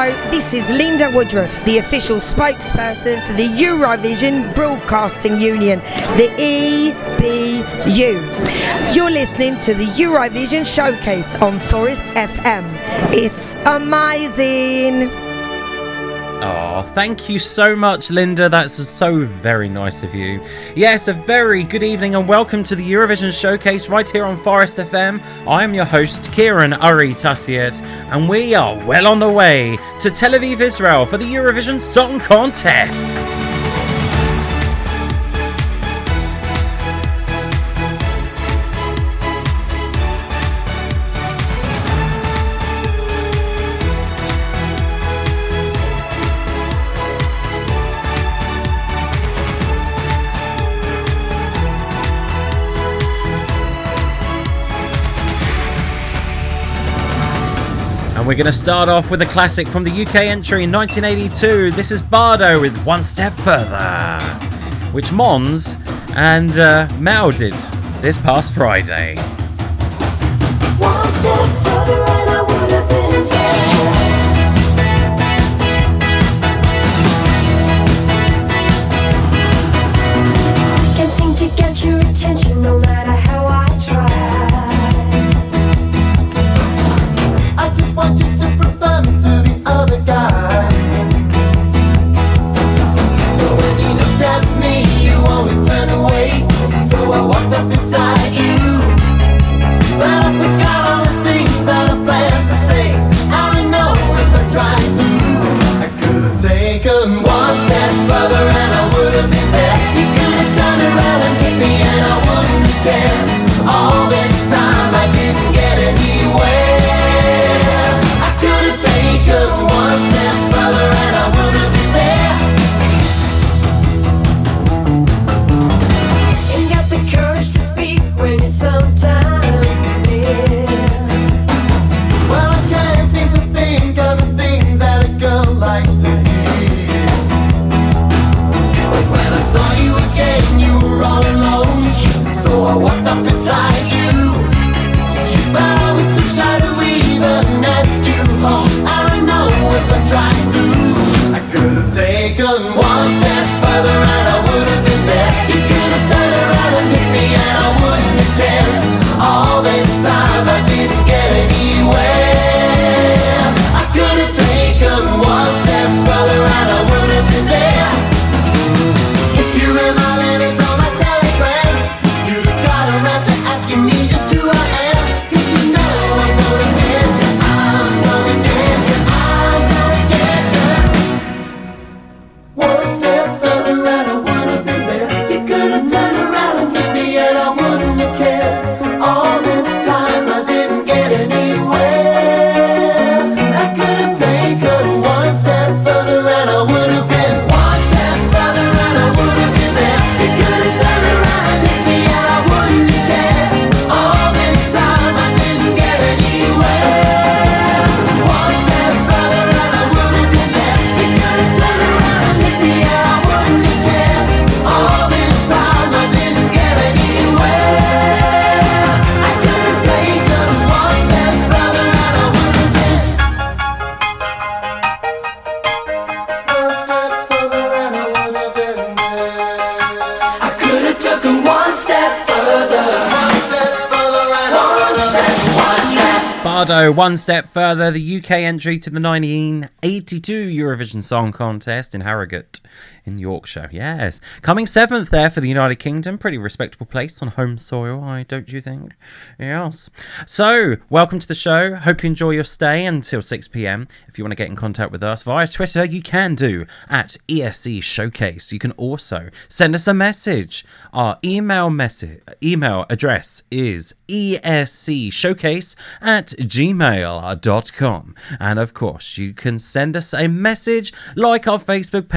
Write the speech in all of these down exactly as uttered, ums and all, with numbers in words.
Hello, this is Linda Woodruff, the official spokesperson for the Eurovision Broadcasting Union, the E B U. You're listening to the Eurovision Showcase on Forest F M. It's amazing. Oh, thank you so much, Linda. That's so very nice of you. Yes, a very good evening and welcome to the Eurovision Showcase right here on Forest F M. I am your host, Kieran Uri Tassiet, and we are well on the way to Tel Aviv, Israel for the Eurovision Song Contest. We're going to start off with a classic from the U K entry in nineteen eighty-two. This is Bardo with One Step Further, which Mons and uh, Mao did this past Friday. One step further and I would have been here. Can't seem to get your attention no matter how I try. Want you to prefer me to the other guy. So when you looked at me, you only turned away. So I walked up beside you, but I forgot all the things that I planned to say. I don't know if I tried to. I could have taken one step further and I would have been there. You could have turned around and hit me and I wouldn't have cared. All this time I didn't get anywhere. One step further and I would have been there. Ain't got the courage to speak when it's sometimes near. Well, I can't seem to think of the things that a girl likes to hear. But when I saw you again, you were all alone. So I walked up beside you, but I was too shy to even ask you home. I don't know if I tried to. I could have taken one step further and I would have been there. You could have turned around and hit me and I wouldn't have cared. All this time I didn't get anywhere. I could have taken one step further and I would have been there. If you read my letters on my telegrams, you'd have got around to asking me just who I am. Cause you know I'm gonna get you, I'm gonna get you, I'm gonna get you. One step further and I would have been there. You could have turned around and hit me and I wouldn't have cared. All this time I didn't get anywhere. I could have taken one step further and I would have been one step further and I would have been there. You could have turned around and hit me and I wouldn't have cared. All this time I didn't get anywhere. One step further and I would have been there. You could have turned around and hit me and I wouldn't have cared. All this time I didn't get anywhere. I could have taken one step further and I would have been one step further and I would have been there. I could have taken one step further. One step further and I would have been one step. Bardo, One Step Further, the U K entry to the nineteen eighty-two Eurovision Song Contest in Harrogate in Yorkshire. Yes. Coming seventh there for the United Kingdom. Pretty respectable place on home soil, I don't you think? Yes. So, welcome to the show. Hope you enjoy your stay until six p.m. If you want to get in contact with us via Twitter, you can do at E S C Showcase. You can also send us a message. Our email message email address is escshowcase at gmail dot com. And of course, you can send us a message, like our Facebook page as well.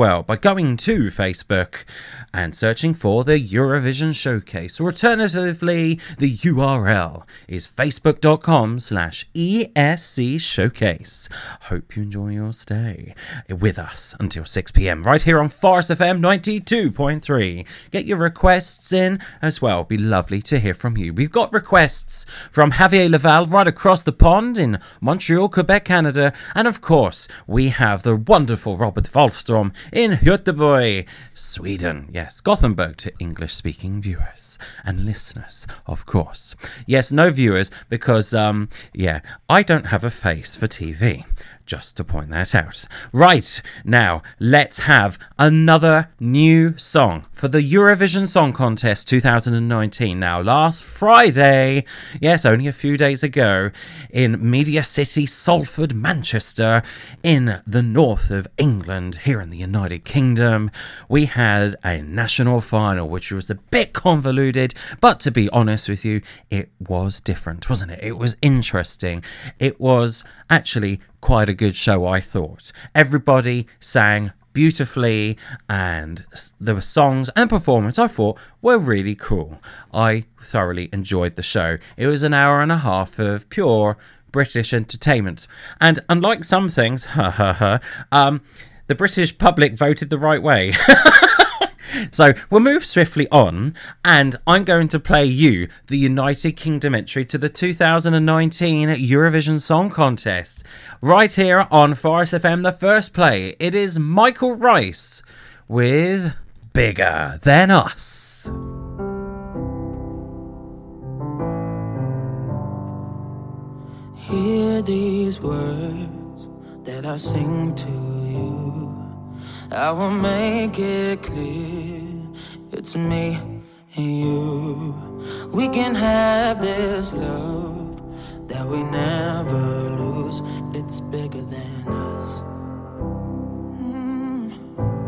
well by going to Facebook and searching for the Eurovision Showcase. Or alternatively, the U R L is facebook.com slash ESC Showcase. Hope you enjoy your stay with us until six p.m. right here on Forest F M ninety-two point three. Get your requests in as well. Be lovely to hear from you. We've got requests from Javier Laval right across the pond in Montreal, Quebec, Canada. And of course, we have the wonderful Robert Wallström in Göteborg, Sweden. Yes, Gothenburg to English-speaking viewers and listeners, of course. Yes, no viewers because, um, yeah, I don't have a face for T V. Just to point that out. Right, now, let's have another new song for the Eurovision Song Contest twenty nineteen. Now, last Friday, yes, only a few days ago, in Media City, Salford, Manchester, in the north of England, here in the United Kingdom, we had a national final, which was a bit convoluted, but to be honest with you, it was different, wasn't it? It was interesting. It was actually quite a good show, I thought. Everybody sang beautifully, and there were songs and performance I thought were really cool. I thoroughly enjoyed the show. It was an hour and a half of pure British entertainment, and unlike some things, ha ha ha, um, the British public voted the right way. So we'll move swiftly on, and I'm going to play you the United Kingdom entry to the two thousand nineteen Eurovision Song Contest. Right here on Forest F M, the first play, it is Michael Rice with Bigger Than Us. Hear these words that I sing to you. I will make it clear, it's me and you. We can have this love that we never lose. It's bigger than us. Mm.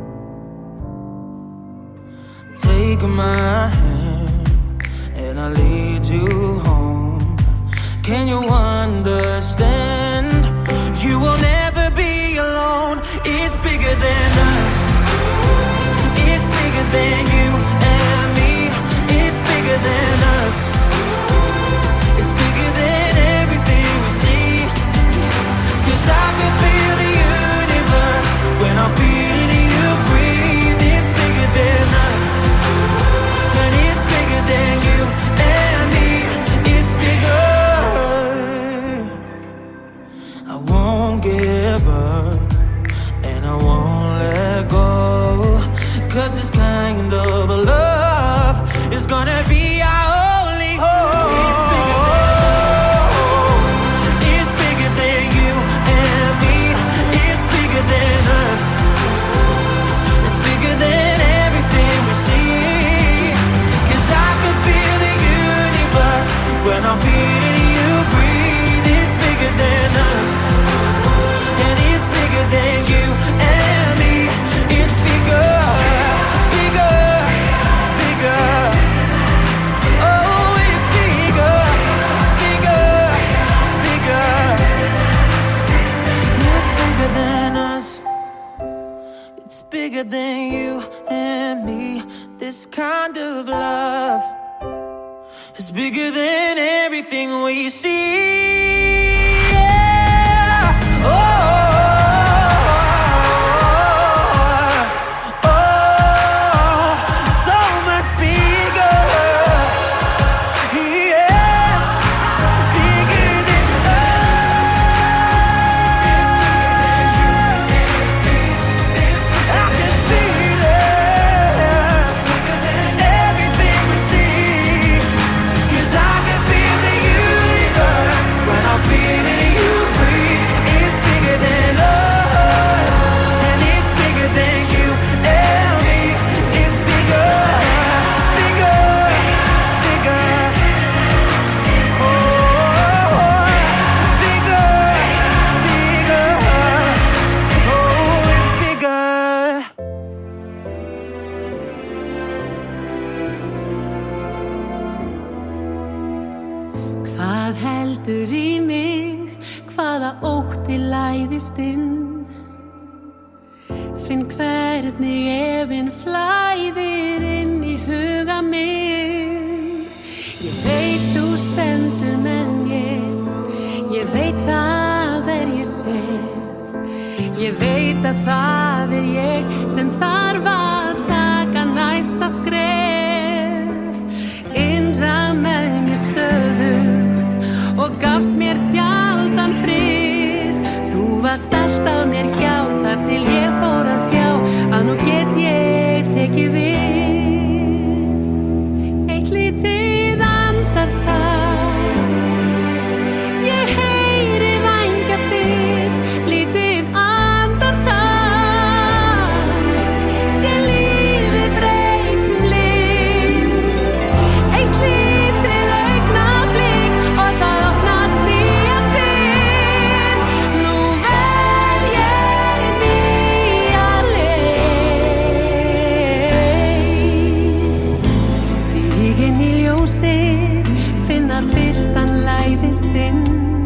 Take my hand and I'll lead you home. Can you understand? You will never be alone. It's bigger than us. It's bigger than you and me. It's bigger than us. It's bigger than everything we see. 'Cause I can feel the universe when I'm feeling you breathe. It's bigger than us. And it's bigger than you and me. It's bigger. I won't give up, and I won't let go, 'cause this kind of a love is gonna be our only hope. It's bigger than, it's bigger than you and me. It's bigger than us. It's bigger than everything we see. 'Cause I can feel the universe when I'm feeling you breathe. It's bigger than us. And it's bigger than you and me. It's bigger, bigger, bigger. Oh, it's bigger, bigger, bigger. It's bigger than us. It's bigger than you and me. This kind of love is bigger than everything we see. Yeah. Oh. Hvað heldur í mig, hvaða ótti læðist inn? Finn hvernig efinn flæðir inn í huga minn. Ég veit þú stendur með mér, ég veit það er ég sef. Ég veit að það er ég sem þarf að taka næsta skref. Innra með mér stöðugt og gafst mér sjaldan frið. Þú varst alltaf mér hjá þar til ég fór að sjá að nú get ég tekið við. Eitt lítið andartak, ég heyri vængja þitt. Lítið andartak, sé lífið breytt um lit. Eitt lítið augnablik og það opnast nýjar dyr. Nú vel ég nýja leið. Stíg inn í ljósið, finna birtan læðist inn.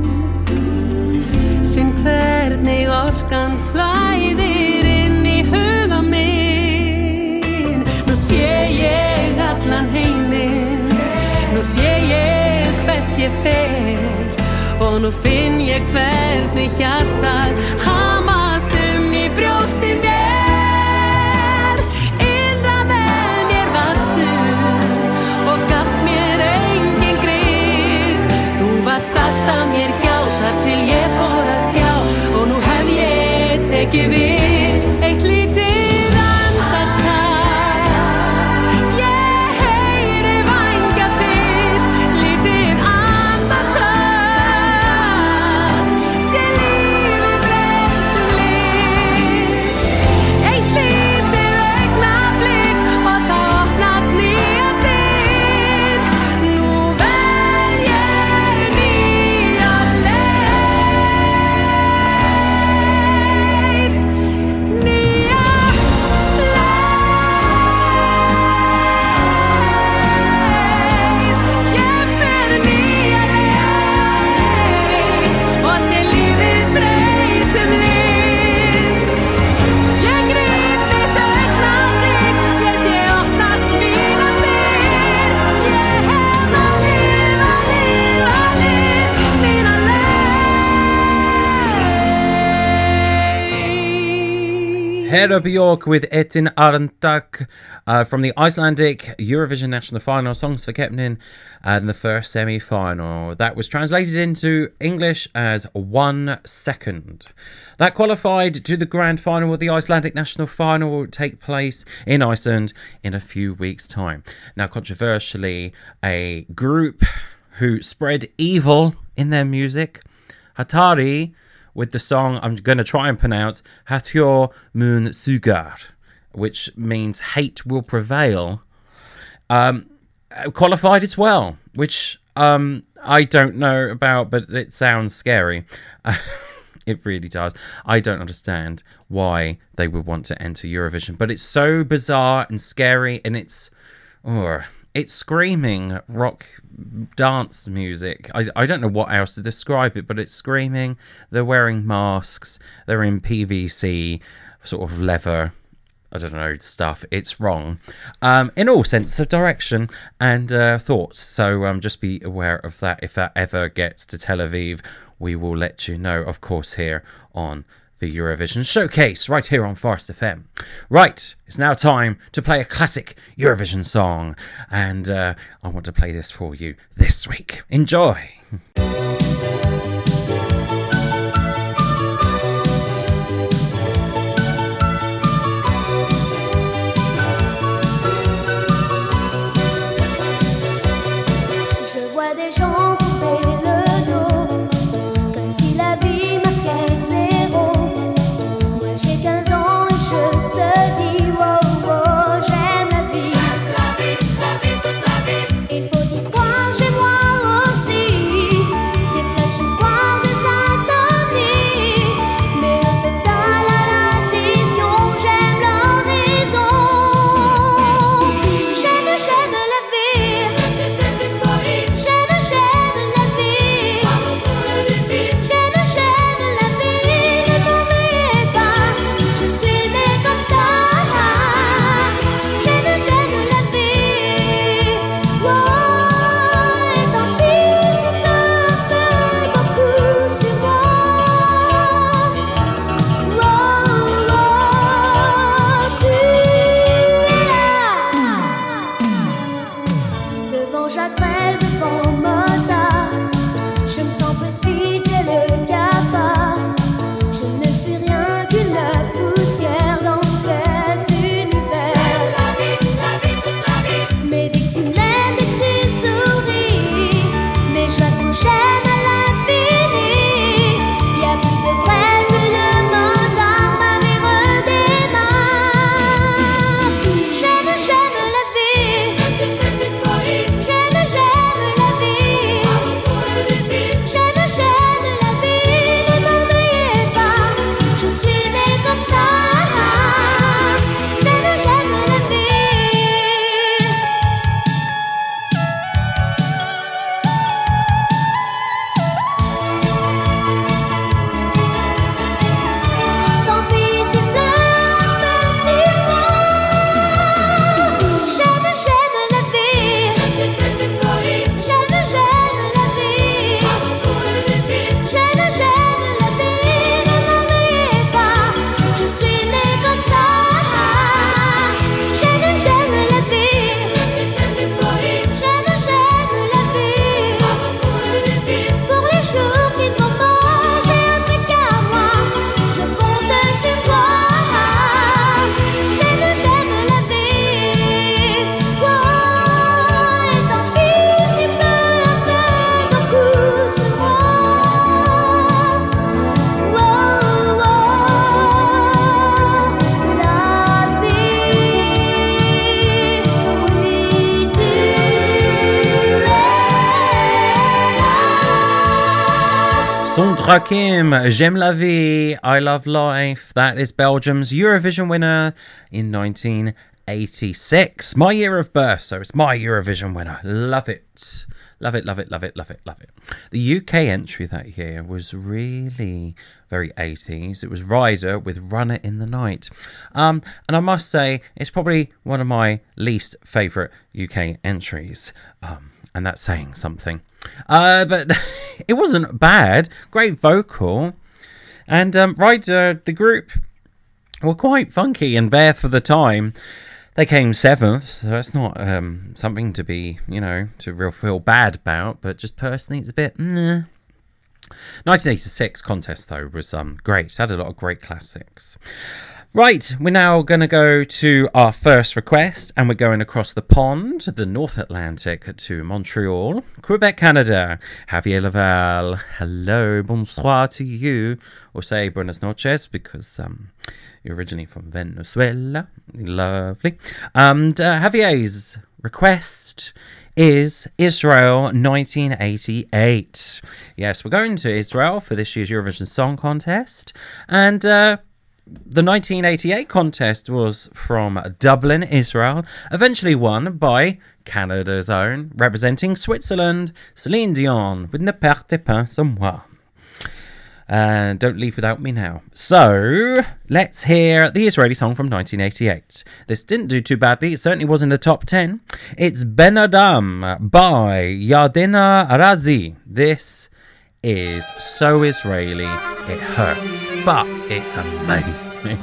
Finn hvernig orkan flæðir inn í huga minn. Nú sé ég allan heiminn, nú sé ég hvert ég fer. Og nú finn ég hvernig hjartað hamast um í brjósti mér. Innra með mér varstu og gafst mér engin grið. Þú varst alltaf mér hjá þar til ég fór að sjá og nú hef ég tekið við. Eitt lítið andartak, ég heyri vængja þitt. Lítið andartak, sé lífið breytt um lit. Eitt lítið augnablik og það opnast nýjar dyr. Nú vel ég nýja leið. Nýja leið. Ég fer nýja leið og sé lífið breytt um lit. Ég grip þitt augnablik, ég sé opnast mínar dyr. Ég hef að lifa, lifa, lifa mína leið. Hedda Björk with Etin Arantak uh, from the Icelandic Eurovision National Final, Songs for Keppnin, and the first semi-final. That was translated into English as One Second. That qualified to the grand final, where the Icelandic National Final will take place in Iceland in a few weeks' time. Now, controversially, a group who spread evil in their music, Hatari, with the song I'm going to try and pronounce Hatyor Mun Sugar, which means hate will prevail, um, qualified as well, which um, I don't know about, but it sounds scary. It really does. I don't understand why they would want to enter Eurovision, but it's so bizarre and scary, and it's... Oh, it's screaming rock dance music. I, I don't know what else to describe it, but it's screaming. They're wearing masks. They're in P V C, sort of leather, I don't know, stuff. It's wrong um, in all sense of direction and uh, thoughts. So um, just be aware of that. If that ever gets to Tel Aviv, we will let you know, of course, here on the Eurovision Showcase, right here on Forest F M. Right, it's now time to play a classic Eurovision song, and uh, I want to play this for you this week. Enjoy! Je vois des gens tourner le dos, comme si la vie marquait zéro. Moi j'ai quinze ans et je te dis wow, wow, j'aime la vie. La vie, la vie, toute la vie. Il faut y croire, j'ai moi aussi. Des flashs d'espoir, des insomnies. Mais un total à l'addition, j'aime l'horizon. J'aime, j'aime la vie. J'aime, j'aime la vie. Sandra Kim, J'aime la vie, I love life. That is Belgium's Eurovision winner in nineteen eighty-six. My year of birth, so it's my Eurovision winner. Love it. Love it, love it, love it, love it, love it. The U K entry that year was really very eighties. It was Ryder with Runner in the Night. Um, and I must say, it's probably one of my least favourite U K entries. Um, and that's saying something. Uh, but it wasn't bad. Great vocal. And um, Ryder, the group, were quite funky and there for the time. They came seventh, so it's not um, something to be, you know, to real feel bad about, but just personally it's a bit, nah. nineteen eighty-six contest, though, was um, great. Had a lot of great classics. Right, we're now going to go to our first request, and we're going across the pond, the North Atlantic, to Montreal, Quebec, Canada. Javier Laval, hello, bonsoir to you, or say buenas noches, because um, you're originally from Venezuela. Lovely. And uh, Javier's request is Israel nineteen eighty-eight. Yes, we're going to Israel for this year's Eurovision Song Contest, and uh, the nineteen eighty-eight contest was from Dublin, Israel, eventually won by Canada's own, representing Switzerland, Celine Dion with Ne partez pas sans moi. And Don't Leave Without Me Now. So, let's hear the Israeli song from nineteen eighty-eight. This didn't do too badly. It certainly was in the top ten. It's Ben Adam by Yardena Arazi. This is so Israeli, it hurts, but it's amazing.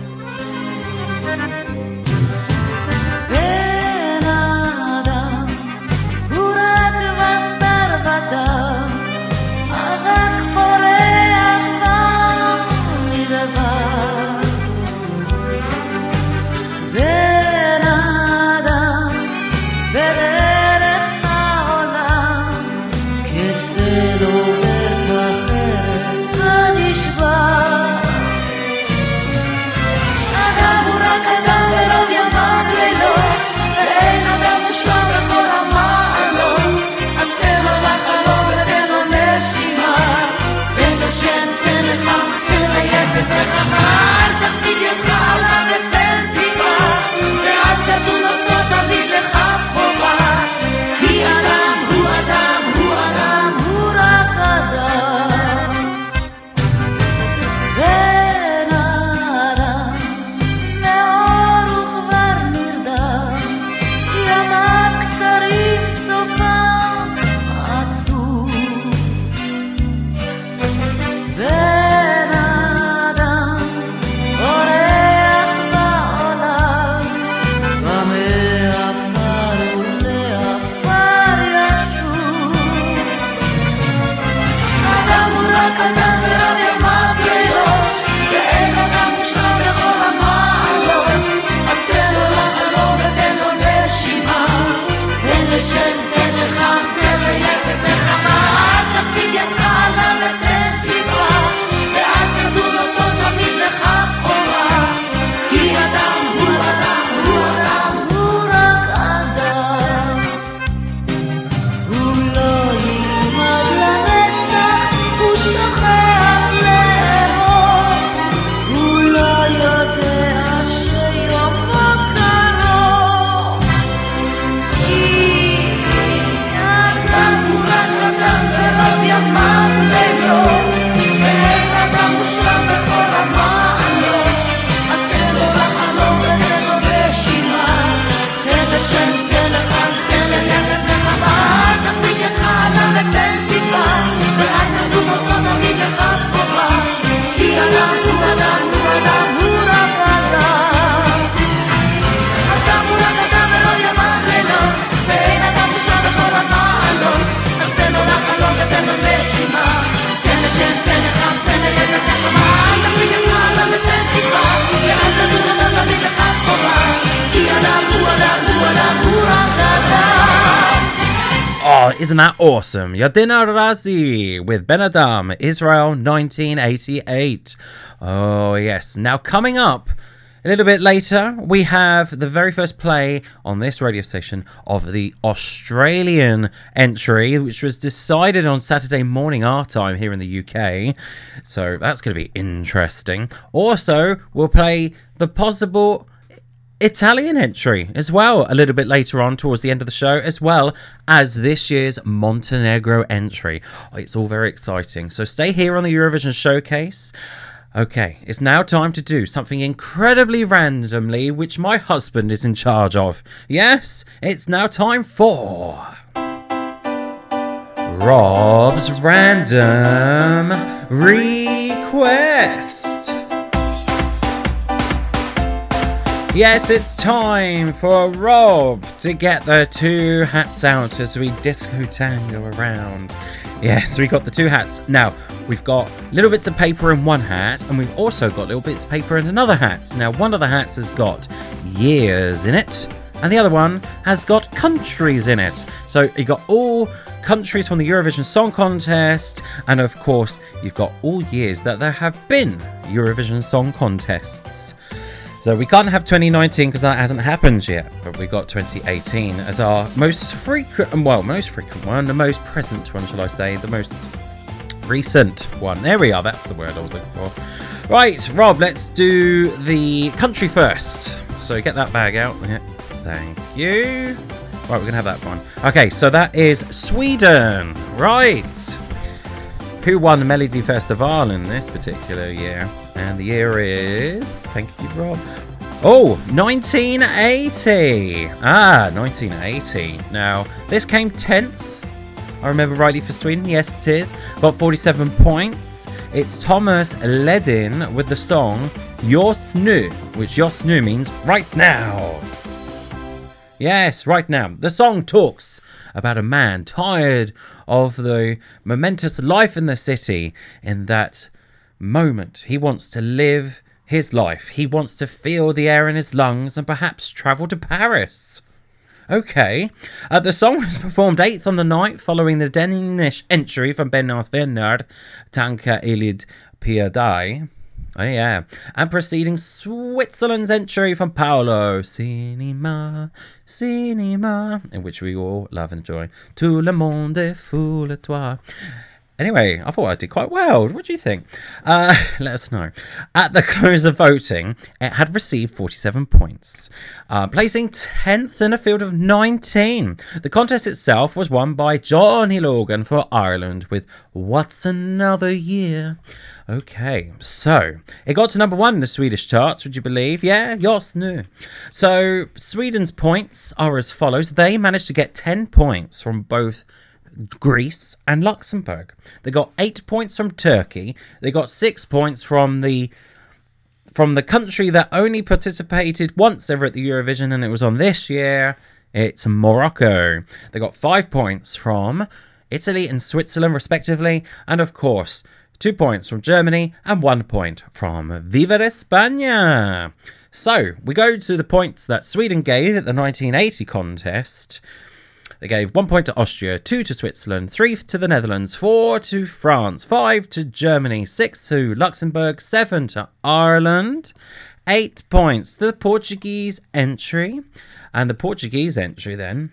Oh, isn't that awesome? Yardena Razi with Ben Adam, Israel nineteen eighty-eight. Oh, yes. Now, coming up A little bit later, we have the very first play on this radio station of the Australian entry, which was decided on Saturday morning our time here in the U K. So that's going to be interesting. Also, we'll play the possible Italian entry as well a little bit later on towards the end of the show, as well as this year's Montenegro entry. It's all very exciting. So stay here on the Eurovision Showcase. Okay, it's now time to do something incredibly randomly, which my husband is in charge of. Yes, it's now time for Rob's Random Request. Yes, it's time for Rob to get the two hats out as we disco tango around. Yes, we got the two hats. Now, we've got little bits of paper in one hat, and we've also got little bits of paper in another hat. Now, one of the hats has got years in it, and the other one has got countries in it. So you got all countries from the Eurovision Song Contest, and of course, you've got all years that there have been Eurovision Song Contests. So we can't have twenty nineteen because that hasn't happened yet, but we got twenty eighteen as our most frequent, well, most frequent one, the most present one, shall I say, the most recent one. There we are, that's the word I was looking for. Right, Rob, let's do the country first. So get that bag out. Yeah, thank you. Right, we're going to have that one. Okay, so that is Sweden. Right. Who won Melody Festival in this particular year? And the year is... Thank you, Rob. Oh, nineteen eighty. Ah, nineteen eighty. Now, this came tenth. I remember rightly for Sweden. Yes, it is. Got forty-seven points. It's Thomas Ledin with the song Just Nu, which Just Nu means right now. Yes, right now. The song talks about a man tired of the momentous life in the city. In that moment, he wants to live his life. He wants to feel the air in his lungs and perhaps travel to Paris. Okay. Uh, the song was performed eighth on the night following the Danish entry from Bernard Vennard, Tanka Elid Piadai. Oh, yeah. And preceding Switzerland's entry from Paolo Cinema, Cinema, in which we all love and enjoy. Tout le monde est fou de toi. Anyway, I thought I did quite well. What do you think? Uh, let us know. At the close of voting, it had received forty-seven points, uh, placing tenth in a field of nineteen. The contest itself was won by Johnny Logan for Ireland with What's Another Year? Okay, so it got to number one in the Swedish charts, would you believe? Yeah, just nu. So Sweden's points are as follows. They managed to get ten points from both Greece and Luxembourg. They got eight points from Turkey. They got six points from the from the country that only participated once ever at the Eurovision, and it was on this year. It's Morocco. They got five points from Italy and Switzerland, respectively, and of course, two points from Germany and one point from Viva España. So we go to the points that Sweden gave at the nineteen eighty contest. They gave one point to Austria, two to Switzerland, three to the Netherlands, four to France, five to Germany, six to Luxembourg, seven to Ireland, eight points to the Portuguese entry. And the Portuguese entry then,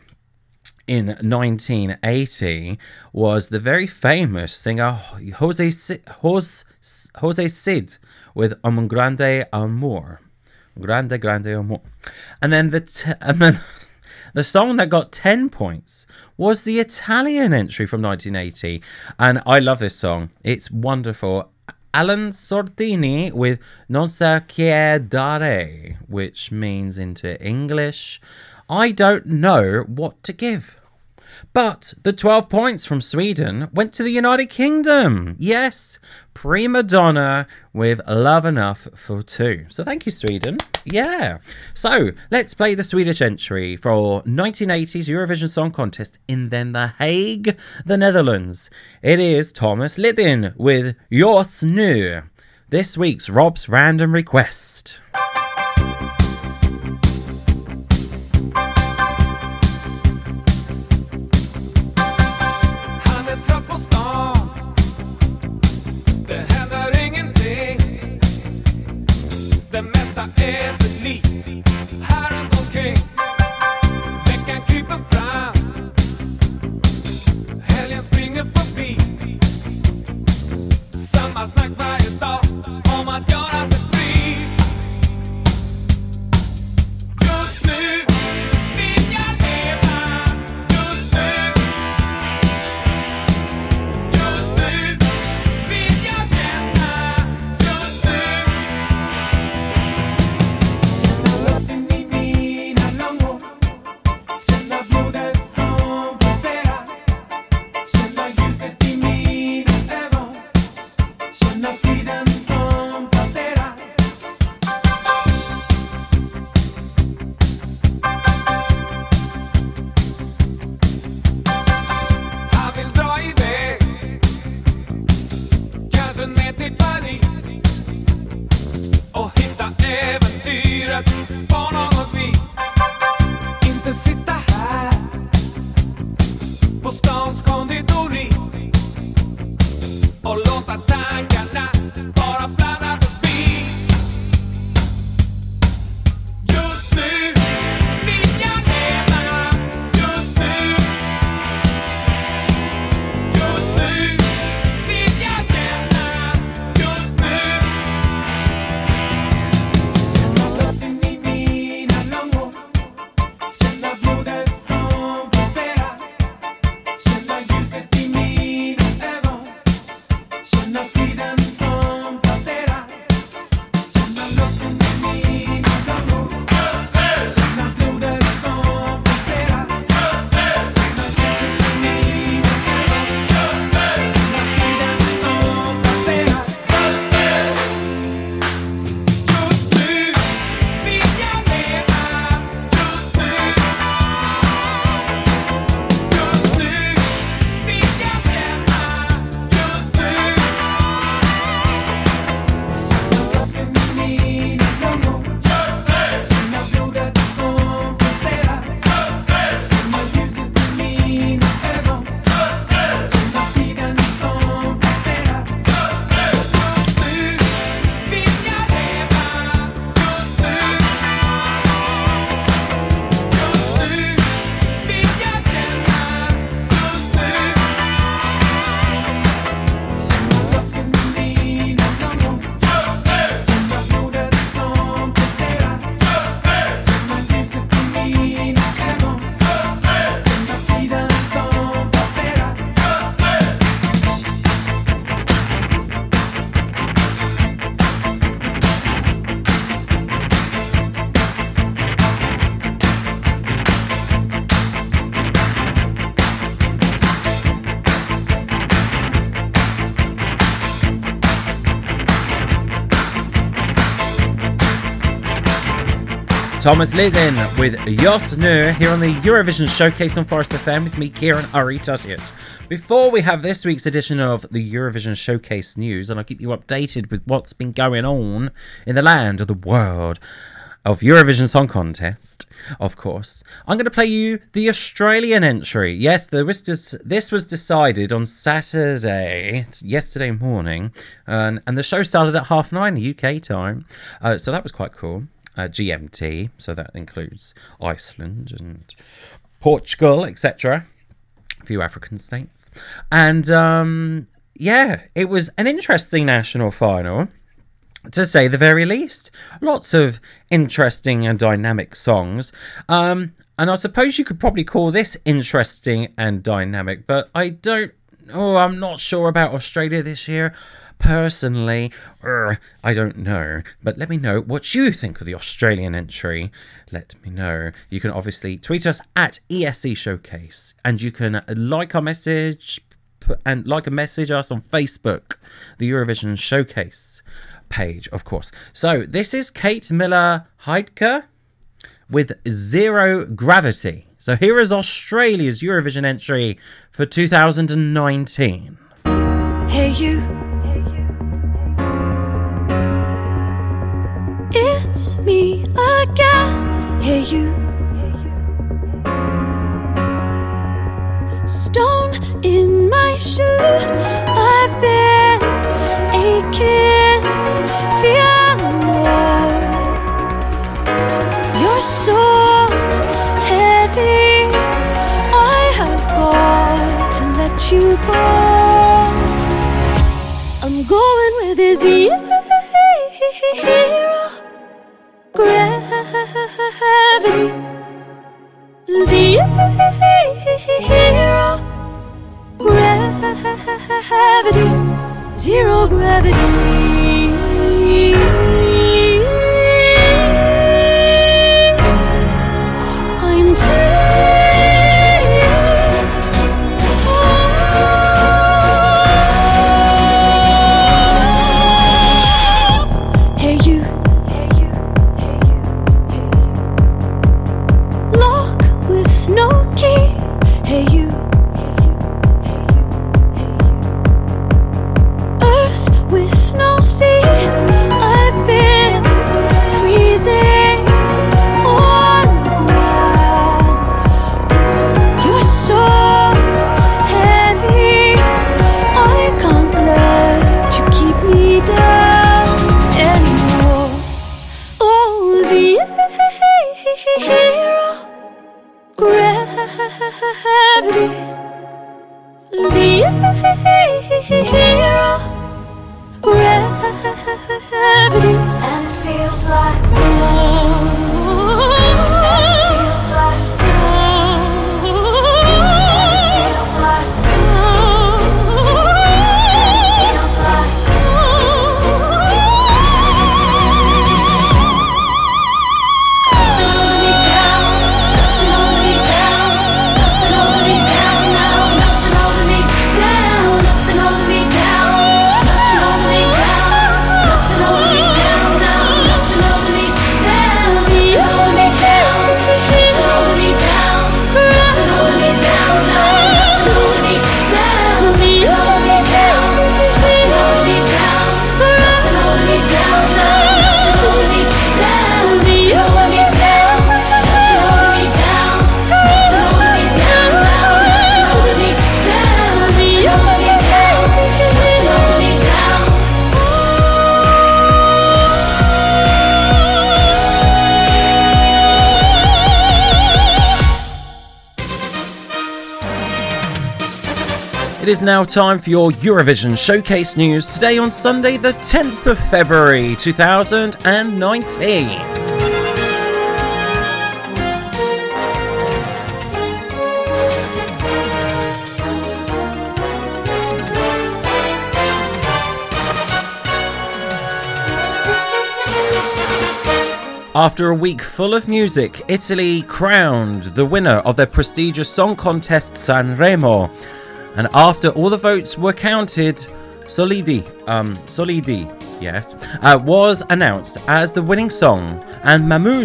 in nineteen eighty, was the very famous singer Jose Cid, Jose, Jose Cid with Un Grande Amor. Grande, Grande Amor. And then the... T- and then the song that got ten points was the Italian entry from nineteen eighty. And I love this song. It's wonderful. Alan Sordini with Non sa che dare, which means into English, I don't know what to give. But the twelve points from Sweden went to the United Kingdom. Yes, Prima Donna with Love Enough for Two. So thank you, Sweden. Yeah. So let's play the Swedish entry for nineteen eighties Eurovision Song Contest in then The Hague, the Netherlands. It is Thomas Ledin with Just Nu. This week's Rob's Random Request. Det mesta är Thomas Lydon with Just Nu here on the Eurovision Showcase on Forest F M with me, Kieran Aritas. Before we have this week's edition of the Eurovision Showcase news, and I'll keep you updated with what's been going on in the land of the world of Eurovision Song Contest, of course, I'm going to play you the Australian entry. Yes, there was des- this was decided on Saturday, yesterday morning, and, and the show started at half nine U K time, uh, so that was quite cool. Uh, G M T, so that includes Iceland and Portugal, et cetera. A few African states. And um, yeah, it was an interesting national final, to say the very least. Lots of interesting and dynamic songs. Um, and I suppose you could probably call this interesting and dynamic, but I don't, oh, I'm not sure about Australia this year. Personally, er, I don't know, but let me know what you think of the Australian entry. Let me know. You can obviously tweet us at E S C Showcase, and you can like our message and like a message us on Facebook, the Eurovision Showcase page, of course. So this is Kate Miller-Heidke with Zero Gravity. So here is Australia's Eurovision entry for two thousand nineteen. Hey you, it's me again. Hey you, stone in my shoe. I've been aching, feeling low. You're so heavy, I have got to let you go. I'm going with this zero gravity, zero gravity, zero gravity. I'm free. Hey you, hey you, hey you, hey you. Lock with no key. Hey you, hey you, hey you, hey you. Earth with no sea. I've been freezing on the ground. You're so heavy, I can't let you keep me down anymore. Oh, zero gravity, zero gravity, and it feels like, and it feels like, and it feels like, and it feels like. Nothing holding me down, nothing holding me down, nothing holding me down now, nothing holding me down, nothing holding me down, nothing holding me down, nothing holding me down now, nothing holding me down, nothing holding me down, nothing holding me down, nothing holding me down now, nothing holding me down, nothing holding me down, nothing holding me down, nothing holding me down now, nothing holding me down, nothing holding me down, nothing holding me down, nothing holding me down now, nothing holding me down, nothing holding me down, nothing holding me down. It is now time for your Eurovision Showcase news today on Sunday the tenth of February two thousand nineteen. After a week full of music, Italy crowned the winner of their prestigious song contest Sanremo. And after all the votes were counted, Solidi, um, Solidi, yes, uh, was announced as the winning song, and Mahmood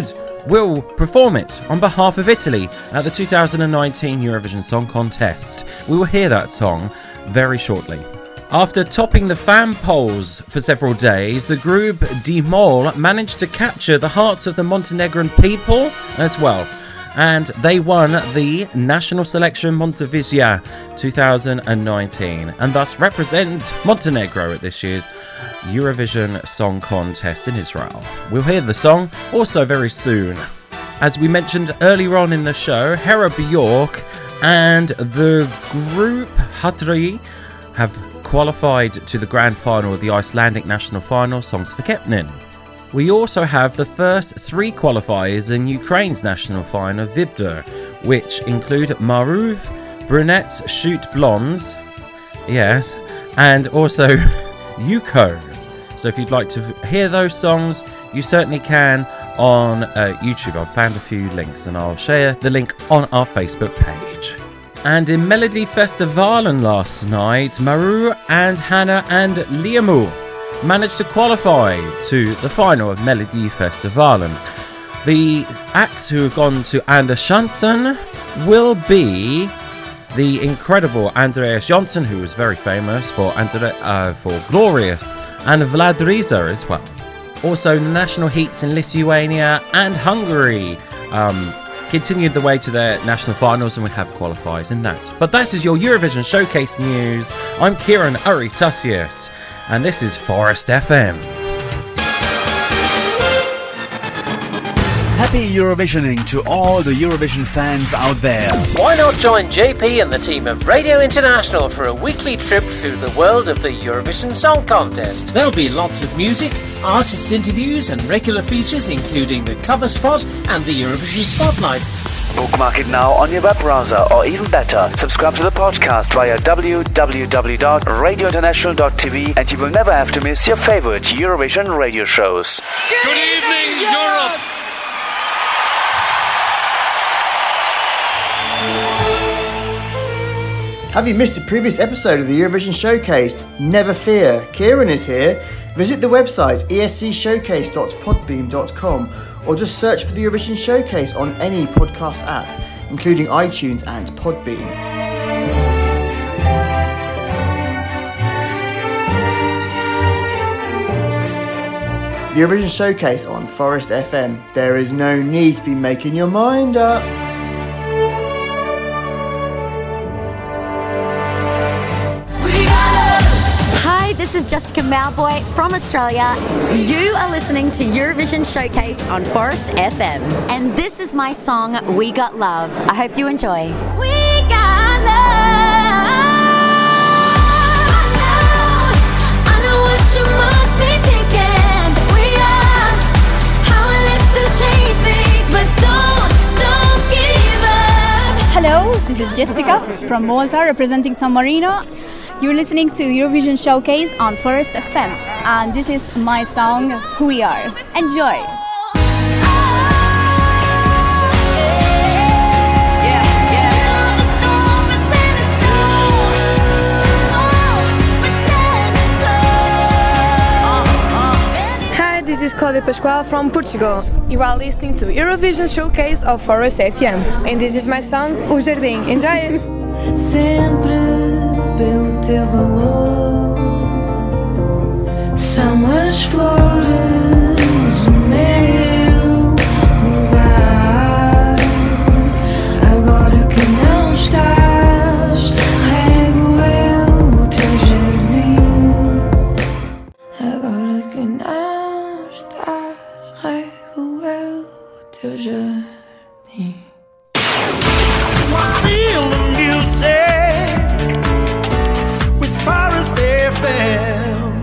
will perform it on behalf of Italy at the two thousand nineteen Eurovision Song Contest. We will hear that song very shortly. After topping the fan polls for several days, the group D-Mol managed to capture the hearts of the Montenegrin people as well. And they won the National Selection Montevisia two thousand nineteen and thus represent Montenegro at this year's Eurovision Song Contest in Israel. We'll hear the song also very soon. As we mentioned earlier on in the show, Hera Bjork and the group Hatari have qualified to the grand final of the Icelandic national final Songs for Keppnin. We also have the first three qualifiers in Ukraine's national final Vibdur, which include Maruv, Brunettes Shoot Blondes, yes, and also Yuko. So if you'd like to hear those songs, you certainly can on uh, YouTube. I've found a few links and I'll share the link on our Facebook page. And in Melody Festivalen last night, Maru and Hannah and Liamu managed to qualify to the final of Melody Festivalen. The acts who have gone to Anders Chansen will be the incredible Andreas Jonsson, who was very famous for Andre- uh, for Glorious, and Vlad Riza as well. Also, national heats in Lithuania and Hungary um, continued the way to their national finals, and we have qualifiers in that. But that is your Eurovision Showcase news. I'm Kieran Uri Tussiert, and this is Forest F M. Happy Eurovisioning to all the Eurovision fans out there. Why not join J P and the team of Radio International for a weekly trip through the world of the Eurovision Song Contest? There'll be lots of music, artist interviews and regular features including the cover spot and the Eurovision Spotlight. Bookmark it now on your web browser, or even better, subscribe to the podcast via w w w dot radio international dot t v and you will never have to miss your favorite Eurovision radio shows. Good, Good evening, evening, Europe! Europe! Have you missed a previous episode of the Eurovision Showcase? Never fear, Kieran is here. Visit the website e s c showcase dot podbean dot com or just search for the Eurovision Showcase on any podcast app, including iTunes and Podbean. The Eurovision Showcase on Forest F M. There is no need to be making your mind up. This is Jessica Mauboy from Australia. You are listening to Eurovision Showcase on Forest F M. And this is my song, We Got Love. I hope you enjoy. We got love. I know what you must be thinking. We are powerless to change things, but don't, don't give up. Hello, this is Jessica from Malta representing San Marino. You're listening to Eurovision Showcase on Forest F M, and this is my song, Who We Are. Enjoy! Hi, this is Claudia Pascoal from Portugal. You are listening to Eurovision Showcase of Forest F M, and this is my song, O Jardim. Enjoy it! Sempre pelo teu valor são as flores o meu lugar. Agora que não estás, rego eu o teu jardim. Agora que não estás, rego eu o teu jardim. Feel the music with Forest F M.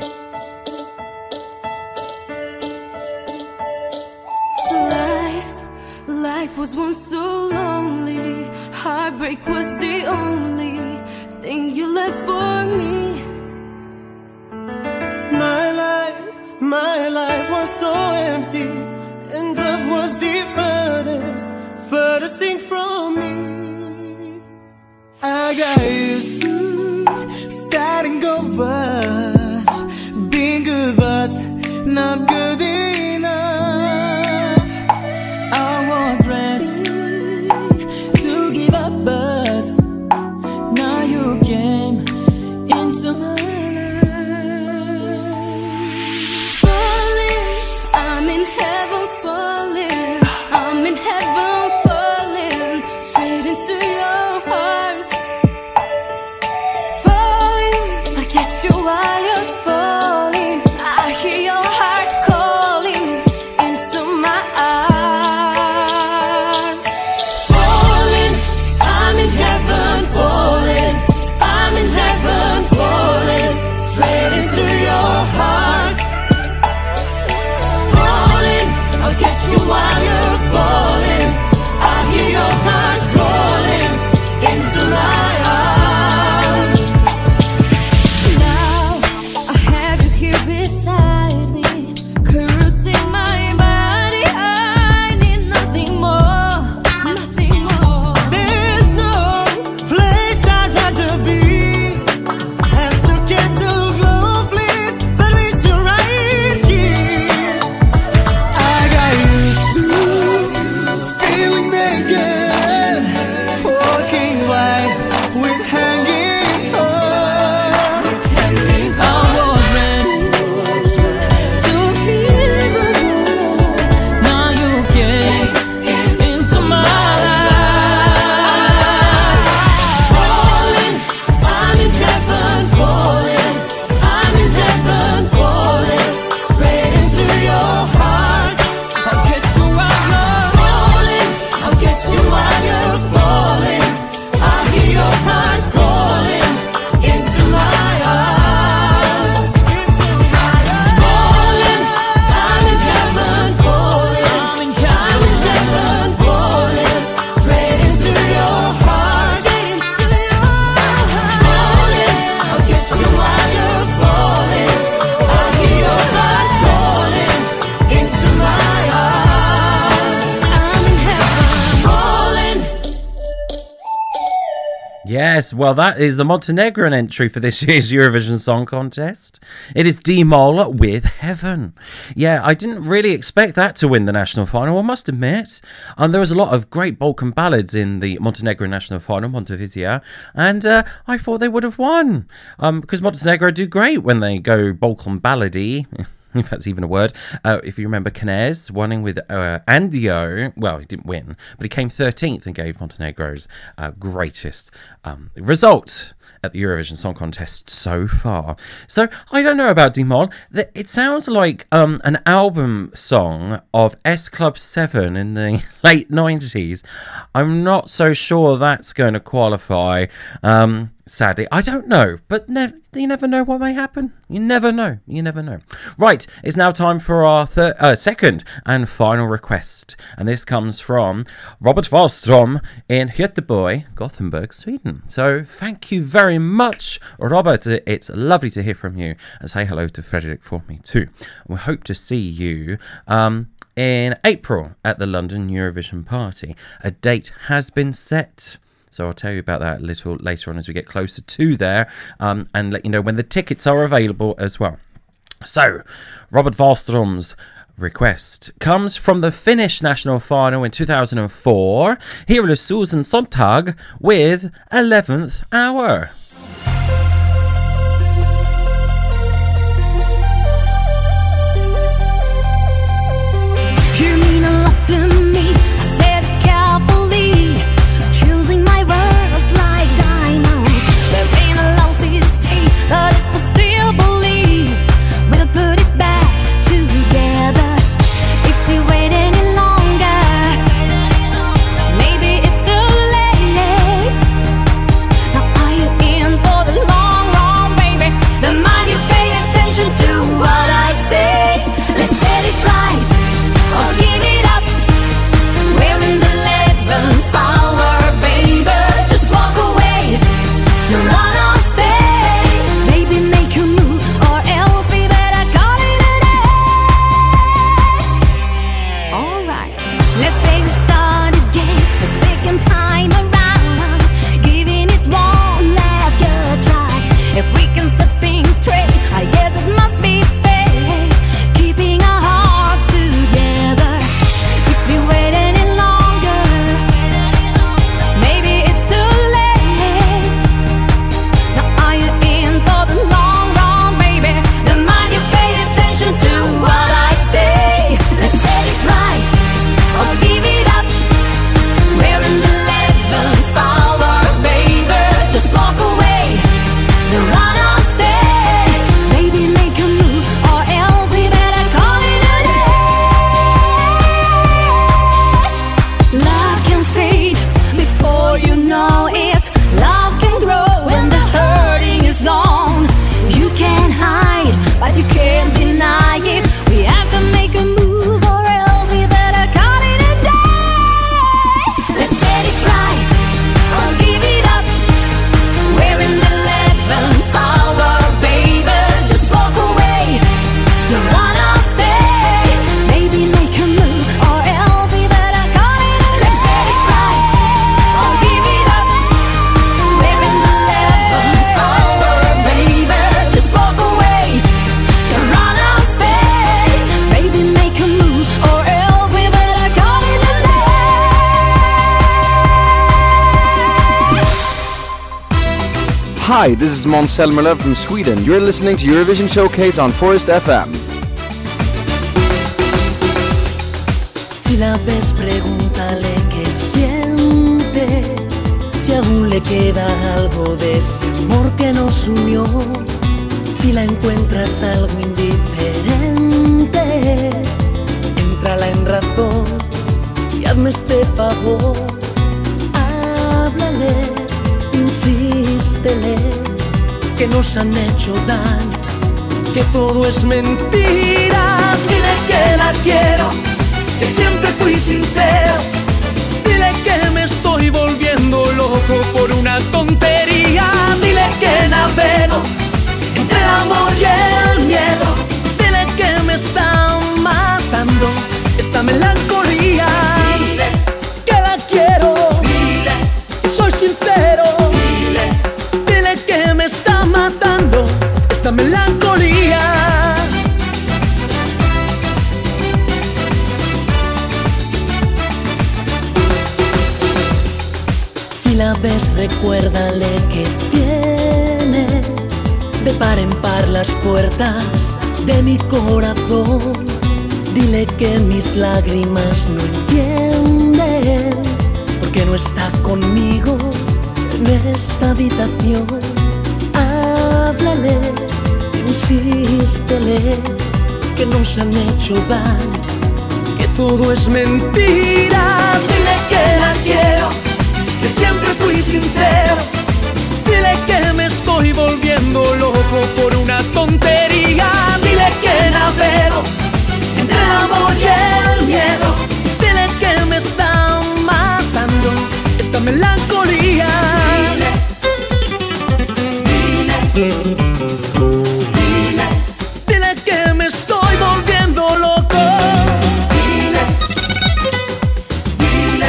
Life, life was once so lonely. Heartbreak was the only thing you left for me. My life, my life was so empty, and love was the furthest, furthest thing from me. I got used to starting over, being good but not good enough. catch you while you're falling. I hear your heart calling into my arms. Falling, I'm in heaven. Falling, I'm in heaven. Falling, straight into your heart. Falling, I'll catch you while you're falling. I hear your heart calling into my arms. Now I have you here beside me, caressing my body. I need nothing more, nothing more. There's no place I'd rather be. Hands to get the glow, please, but reach you right here. I got used to feeling naked, walking blind with hanging heart. I was ready to feel the world. Now you came into my life. Falling, I'm in heaven. Falling, I'm in heaven. Falling, straight into your heart. I'll get you while you're Falling, I'll get you while you're falling. I hear your heart calling into my arms. Falling, I'm in heaven. Falling, I'm in I'm in heaven. Falling, straight into your heart. Straight into your heart. Falling, I'll get you while you're falling. I hear your heart calling into my arms. I'm in heaven. Falling. Yes, well, that is the Montenegrin entry for this year's Eurovision Song Contest. It is D-Mol with Heaven. Yeah, I didn't really expect that to win the national final, I must admit. Um, there was a lot of great Balkan ballads in the Montenegrin national final, Montevisia, and uh, I thought they would have won. Um, because Montenegro do great when they go Balkan ballady. If that's even a word. Uh, if you remember, Knez winning with uh, Andio. Well, he didn't win, but he came thirteenth and gave Montenegro's uh, greatest um, result at the Eurovision Song Contest so far. So I don't know about D-Mol. Th- It sounds like um, an album song of S Club seven in the late nineties. I'm not so sure that's going to qualify. Um, Sadly, I don't know, but ne- you never know what may happen. You never know. You never know. Right, it's now time for our third, uh, second and final request. And this comes from Robert Wallström in Göteborg, Gothenburg, Sweden. So thank you very much, Robert. It's lovely to hear from you. And say hello to Frederick for me too. We hope to see you um, in April at the London Eurovision Party. A date has been set. So I'll tell you about that a little later on as we get closer to there, um, and let you know when the tickets are available as well. So, Robert Wallström's request comes from the Finnish national final in two thousand four. Here is Susan Sontag with eleventh Hour. You mean a lot to me. I said it carefully, choosing my words like diamonds. There ain't a lousy state, but if I still believe, we'll put it back together. If we wait any longer, maybe it's too late. Now are you in for the long run, baby? The mind you pay attention to what I say. Let's set it right, or give it up. We're in the eleventh hour, baby. Just walk away, run or stay. Maybe make a move, or else we better call it a day. Alright, let's say we start again, the second time around. Giving it one last good try. If we can set things straight, I guess it must be fair. Keeping our hearts together. If we wait any longer, maybe it's too late. Now are you in for the long run, baby? The mind you pay attention to what I say. Let's set it right, or give it up. We're in the eleventh hour, baby. Just walk away, run or stay. Hi, this is Måns Zelmerlöw from Sweden. You're listening to Eurovision Showcase on Forest F M. Si la ves, pregúntale qué siente, si aún le queda algo de ese amor que nos unió. Si la encuentras algo indiferente, éntrala en razón y hazme este favor. Háblale, insístele, que nos han hecho daño, que todo es mentira. Dile que la quiero, que siempre fui sincero. Dile que me estoy volviendo loco por una tontería. Dile que navego entre el amor y el miedo. Dile que me está matando esta melancolía. Dile que la quiero. Dile que soy sincero. Dile, dile que me está matando esta melancolía. Si la ves, recuérdale que tiene de par en par las puertas de mi corazón. Dile que mis lágrimas no entienden porque no está conmigo en esta habitación. Háblale, insístele, que nos han hecho daño, que todo es mentira. Dile que la quiero, que siempre fui sincero. Dile que me estoy volviendo loco por una tontería. Dile que navego entre el amor y el miedo. Dile que me está matando esta melancolía. Dile, dile, dile, dile que me estoy volviendo loco. Dile, dile,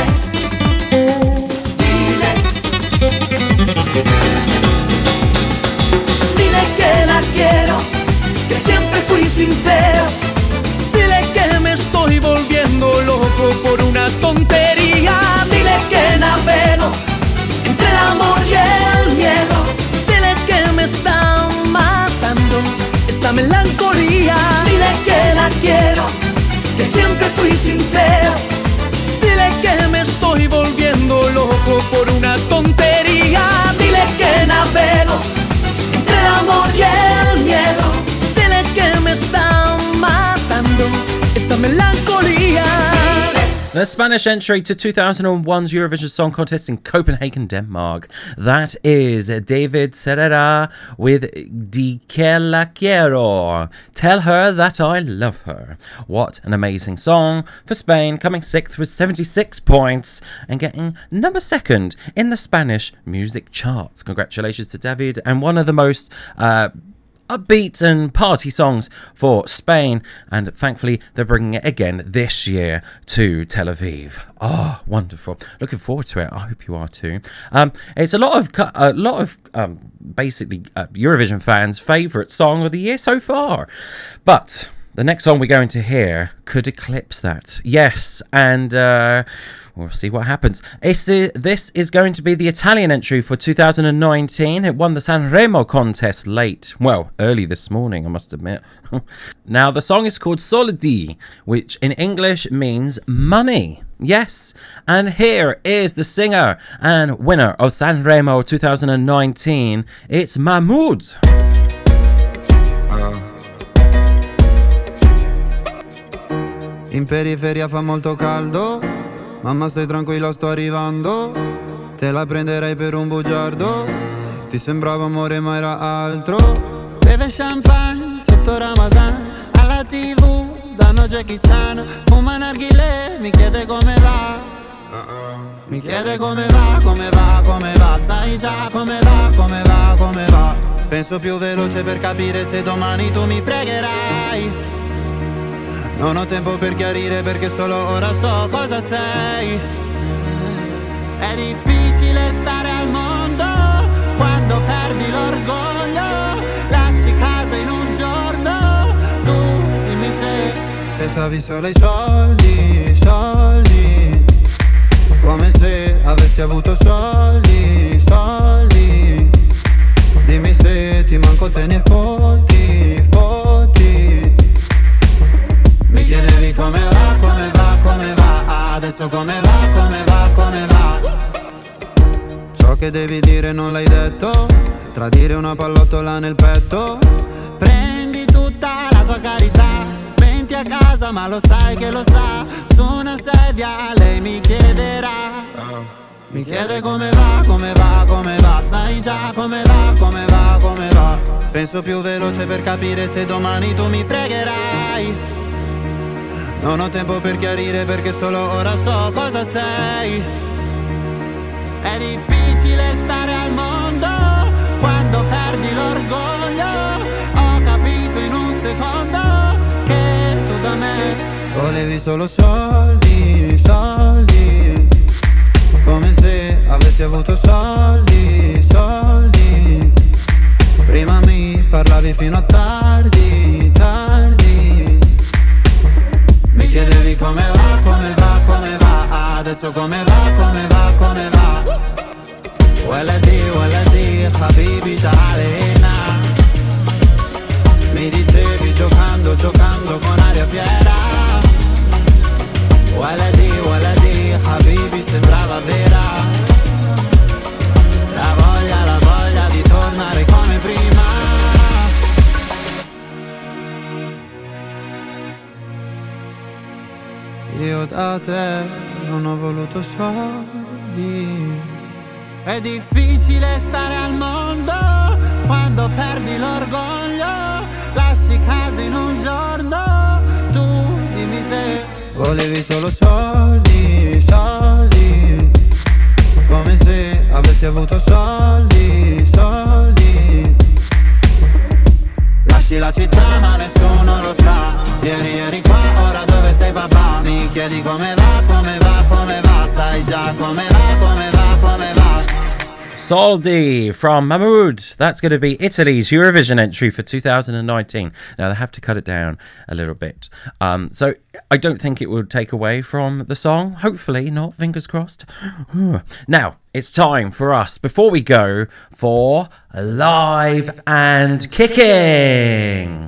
dile que la quiero, que siempre fui sincero. Dile que me estoy volviendo loco por una tontería. Dile que navego entre el amor y el miedo. Dile que me está matando esta melancolía. Dile que la quiero, que siempre fui sincero. Dile que me estoy volviendo loco por una tontería. Dile que navego entre el amor y el miedo. Dile que me está matando esta melancolía. The Spanish entry to two thousand one's Eurovision Song Contest in Copenhagen, Denmark. That is David Serera with Di Que La Quiero. Tell her that I love her. What an amazing song for Spain, coming sixth with seventy-six points and getting number second in the Spanish music charts. Congratulations to David, and one of the most uh, upbeat and party songs for Spain, and thankfully they're bringing it again this year to Tel Aviv. Oh, wonderful! Looking forward to it. I hope you are too. Um, it's a lot of a lot of um, basically uh, Eurovision fans' favourite song of the year so far, but the next song we're going to hear could eclipse that. Yes, and uh, we'll see what happens. It's, uh, this is going to be the Italian entry for two thousand nineteen. It won the Sanremo contest late. Well, early this morning, I must admit. Now, the song is called Soldi, which in English means money. Yes, and here is the singer and winner of Sanremo two thousand nineteen. It's Mahmood. In periferia fa molto caldo, mamma stai tranquilla sto arrivando. Te la prenderei per un bugiardo, ti sembrava amore ma era altro. Beve champagne sotto Ramadan, alla tv danno Jackie Chan. Fuma narghilè, mi chiede come va, mi chiede come va, come va, come va. Sai già come va, come va, come va. Penso più veloce per capire se domani tu mi fregherai. Non ho tempo per chiarire perché solo ora so cosa sei. È difficile stare al mondo quando perdi l'orgoglio. Lasci casa in un giorno, tu dimmi se pensavi solo ai soldi, soldi. Come se avessi avuto soldi, soldi. Dimmi se ti manco te ne fotti, fotti. Mi chiedevi come va, come va, come va. Adesso come va, come va, come va. Ciò che devi dire non l'hai detto. Tradire una pallottola nel petto. Prendi tutta la tua carità. Menti a casa ma lo sai che lo sa. Su una sedia lei mi chiederà. Mi chiede come va, come va, come va. Sai già come va, come va, come va. Penso più veloce per capire se domani tu mi fregherai. Non ho tempo per chiarire perché solo ora so cosa sei. È difficile stare al mondo quando perdi l'orgoglio. Ho capito in un secondo che tu da me volevi solo soldi, soldi. Come se avessi avuto soldi, soldi. Prima mi parlavi fino a tardi, tardi. Mi chiedevi come va, come va, come va. Adesso come va, come va, come va. Waladi, waladi, habibi ta'alena. Mi dicevi giocando, giocando con aria fiera. Waladi, waladi, habibi sembrava vera. La voglia, la voglia di tornare come prima. Io da te non ho voluto soldi. È difficile stare al mondo quando perdi l'orgoglio. Lasci casa in un giorno. Tu dimmi se volevi solo soldi, soldi. Come se avessi avuto soldi, soldi. Lasci la città ma nessuno lo sa. Ieri eri qua, ora dove sei papà? Mi chiedi come va, come va, come va. Sai già come va, come va, come va. Soldi from Mahmood. That's going to be Italy's Eurovision entry for two thousand nineteen. Now, they have to cut it down a little bit. Um, so I don't think it will take away from the song. Hopefully not. Fingers crossed. Now, it's time for us, before we go, for Live and Kicking.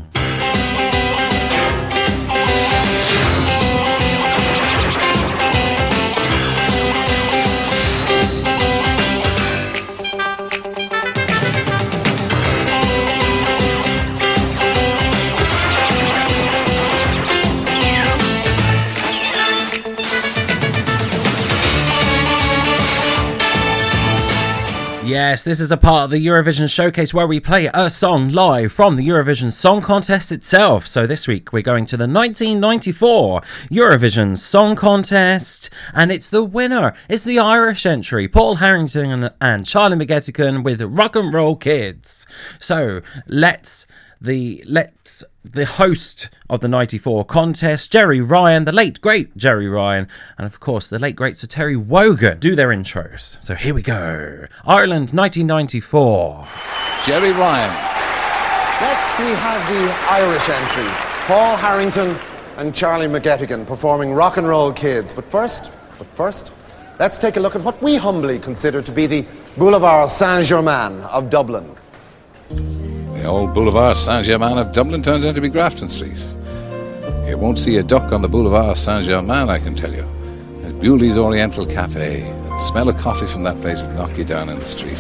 Yes, this is a part of the Eurovision Showcase where we play a song live from the Eurovision Song Contest itself. So this week we're going to the nineteen ninety-four Eurovision Song Contest, and it's the winner. It's the Irish entry, Paul Harrington and Charlie McGettigan with Rock and Roll Kids. So let's the let's the host of the ninety-four contest, Jerry Ryan, the late great Jerry Ryan, and of course the late great Sir Terry Wogan, do their intros. So here we go. Ireland nineteen ninety-four. Jerry Ryan. Next we have the Irish entry, Paul Harrington and Charlie McGettigan performing Rock and Roll Kids. But first, but first, let's take a look at what we humbly consider to be the Boulevard Saint-Germain of Dublin. The old Boulevard Saint-Germain of Dublin turns out to be Grafton Street. You won't see a duck on the Boulevard Saint-Germain, I can tell you. There's Bewley's Oriental Cafe. The smell of coffee from that place would knock you down in the street.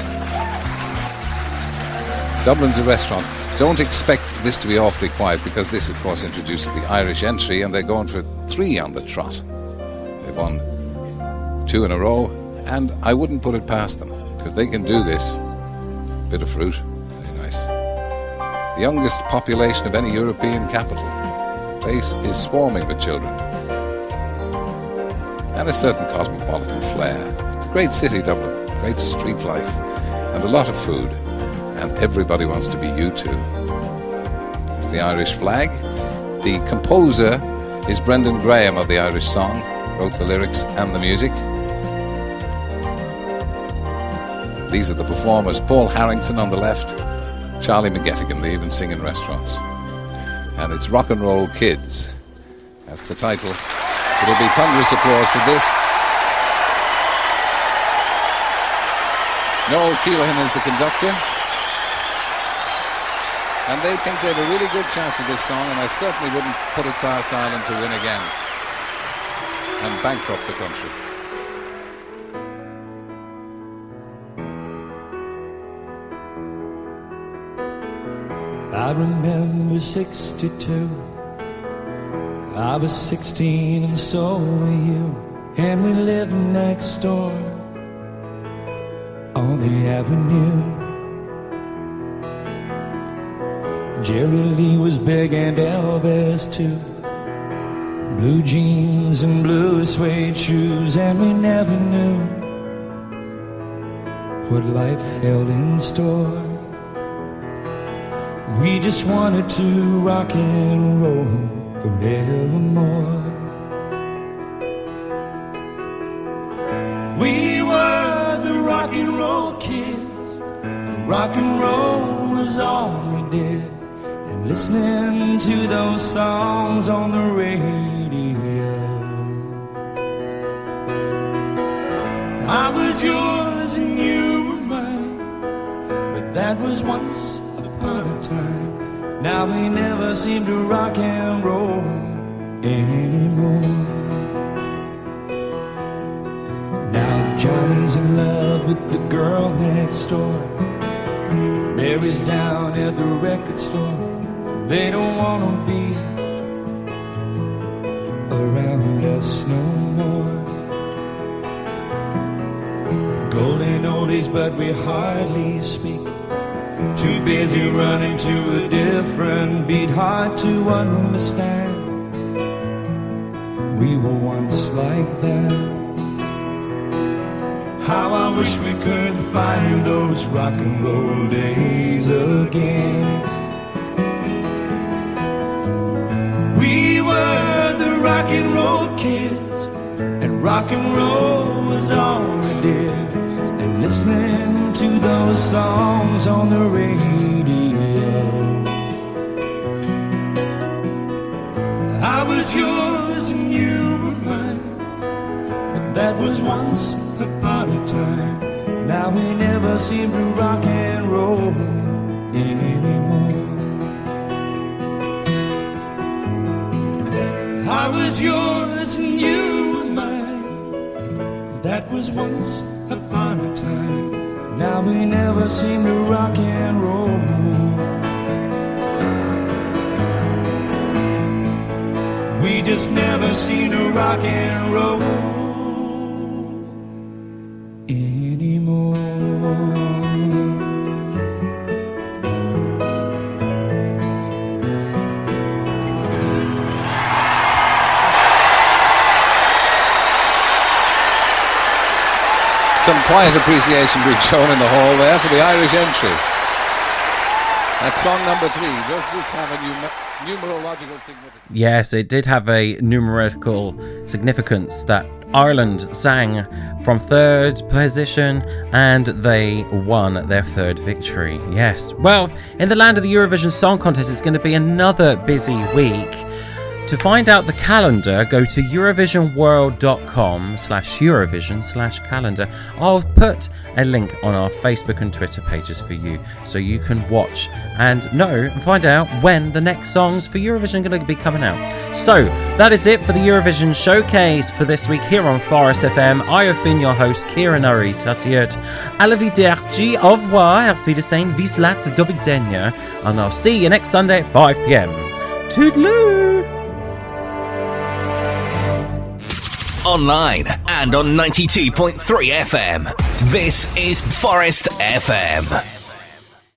Dublin's a restaurant. Don't expect this to be awfully quiet, because this, of course, introduces the Irish entry, and they're going for three on the trot. They've won two in a row, and I wouldn't put it past them, because they can do this. Bit of fruit, very nice. The youngest population of any European capital. The place is swarming with children. And a certain cosmopolitan flair. It's a great city, Dublin. Great street life. And a lot of food. And everybody wants to be you too. It's the Irish flag. The composer is Brendan Graham of the Irish Song. Wrote the lyrics and the music. These are the performers. Paul Harrington on the left. Charlie McGettigan, they even sing in restaurants. And it's Rock and Roll Kids. That's the title. It'll be thunderous applause for this. Noel Keelan is the conductor. And they think they had a really good chance with this song, and I certainly wouldn't put it past Ireland to win again and bankrupt the country. I remember sixty-two. I was sixteen and so were you, and we lived next door on the avenue. Jerry Lee was big and Elvis too. Blue jeans and blue suede shoes, and we never knew what life held in store. We just wanted to rock and roll forevermore. We were the rock and roll kids. Rock and roll was all we did. And listening to those songs on the radio, I was yours and you were mine, but that was once upon a time. Now we never seem to rock and roll anymore. Now Johnny's in love with the girl next door. Mary's down at the record store. They don't want to be around us no more. Golden oldies, but we hardly speak. Too busy running to a different beat. Hard to understand. We were once like that. How I wish we could find those rock and roll days again. We were the rock and roll kids, and rock and roll was all we did. And listening to those songs on the radio, I was yours and you were mine, but that was once upon a time. Now we never seem to rock and roll anymore. I was yours and you were mine, that was once upon a time. Now we never seem to rock and roll. We just never seem to rock and roll anymore. Some quiet appreciation being shown in the hall there for the Irish entry. That's song number three. Does this have a num- numerological significance? Yes, it did have a numerical significance that Ireland sang from third position and they won their third victory. Yes. Well, in the land of the Eurovision Song Contest, it's going to be another busy week. To find out the calendar, go to eurovisionworld.com slash Eurovision slash calendar. I'll put a link on our Facebook and Twitter pages for you so you can watch and know and find out when the next songs for Eurovision are going to be coming out. So, that is it for the Eurovision Showcase for this week here on Forest F M. I have been your host, Kieran Urry Tatiert. Arrivederci, au revoir, auf Wiedersehen, Vislat do widzenia, and I'll see you next Sunday at five p.m. Toodaloo! Online and on ninety-two point three F M. This is Forest F M.